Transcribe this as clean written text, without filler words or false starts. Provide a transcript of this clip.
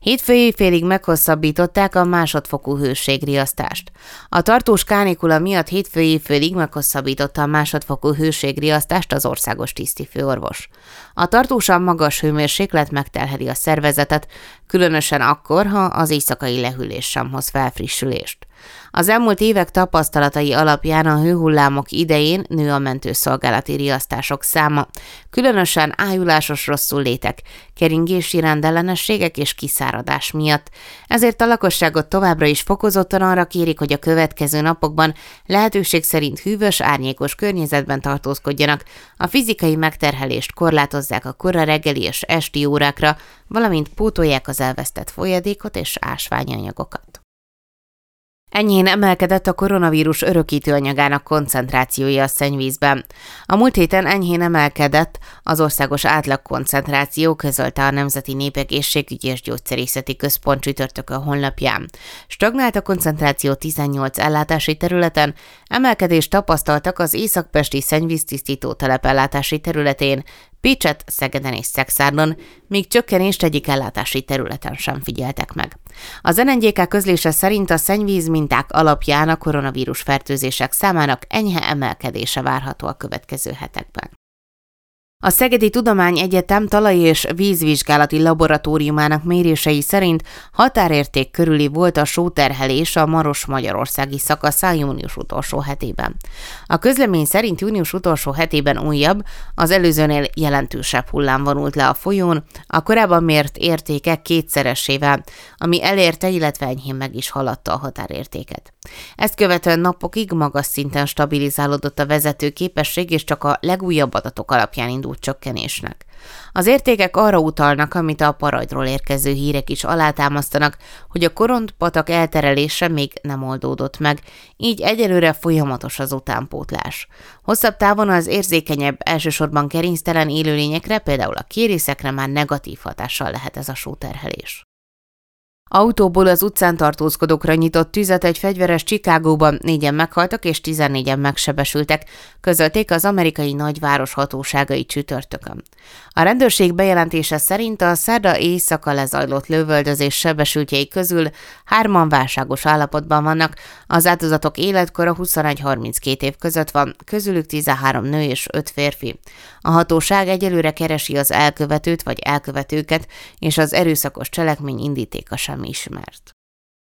Hétfő éjfélig meghosszabbították a másodfokú hőségriasztást. A tartós kánikula miatt hétfő éjfélig meghosszabbította a másodfokú hőségriasztást az országos tisztifőorvos. A tartósan magas hőmérséklet megterheli a szervezetet, különösen akkor, ha az éjszakai lehűlés sem hoz felfrissülést. Az elmúlt évek tapasztalatai alapján a hőhullámok idején nő a mentőszolgálati riasztások száma, különösen ájulásos rosszullétek, keringési rendellenességek és kiszáradás miatt. Ezért a lakosságot továbbra is fokozottan arra kérik, hogy a következő napokban lehetőség szerint hűvös, árnyékos környezetben tartózkodjanak, a fizikai megterhelést korlátozzák a kora reggeli és esti órákra, valamint pótolják az elvesztett folyadékot és ásványanyagokat. Enyhén emelkedett a koronavírus örökítő anyagának koncentrációja a szennyvízben. A múlt héten enyhén emelkedett az országos átlagkoncentráció, közölte a Nemzeti Népegészségügyi és Gyógyszerészeti Központ csütörtökön honlapján. Stagnált a koncentráció 18 ellátási területen, emelkedést tapasztaltak az északpesti szennyvíztisztító telepellátási területén, Pécset, Szegeden és Szekszárdon, míg csökkenést egyik ellátási területen sem figyeltek meg. Az NNGK közlése szerint a szennyvíz minták alapján a koronavírus fertőzések számának enyhe emelkedése várható a következő hetekben. A Szegedi Tudományegyetem talaj- és vízvizsgálati laboratóriumának mérései szerint határérték körüli volt a sóterhelés a Maros-magyarországi szakaszán június utolsó hetében. A közlemény szerint június utolsó hetében újabb, az előzőnél jelentősebb hullám vonult le a folyón, a korábban mért értékek kétszeresével, ami elérte, illetve enyhén meg is haladta a határértéket. Ezt követően napokig magas szinten stabilizálódott a vezető képesség, és csak a legújabb adatok alapján indult csökkenésnek. Az értékek arra utalnak, amit a Parajdról érkező hírek is alátámasztanak, hogy a Koront-patak elterelése még nem oldódott meg, így egyelőre folyamatos az utánpótlás. Hosszabb távon az érzékenyebb, elsősorban gerinctelen élőlényekre, például a kérészekre már negatív hatással lehet ez a sóterhelés. Autóból az utcán tartózkodókra nyitott tüzet egy fegyveres Chicagóban, 4-en meghaltak és 14-en megsebesültek, közölték az amerikai nagyváros hatóságai csütörtökön. A rendőrség bejelentése szerint a szerda éjszaka lezajlott lövöldözés sebesültjei közül 3-an válságos állapotban vannak, az áldozatok életkora 21-32 év között van, közülük 13 nő és 5 férfi. A hatóság egyelőre keresi az elkövetőt vagy elkövetőket, és az erőszakos cselekmény indítéka sem ismert.